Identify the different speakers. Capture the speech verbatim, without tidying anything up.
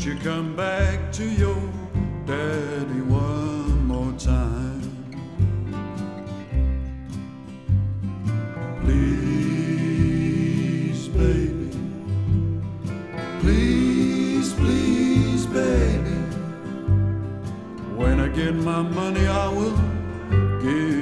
Speaker 1: Won't you come back to your daddy one more time? Please, baby. Please, please, baby. When I get my money, I will give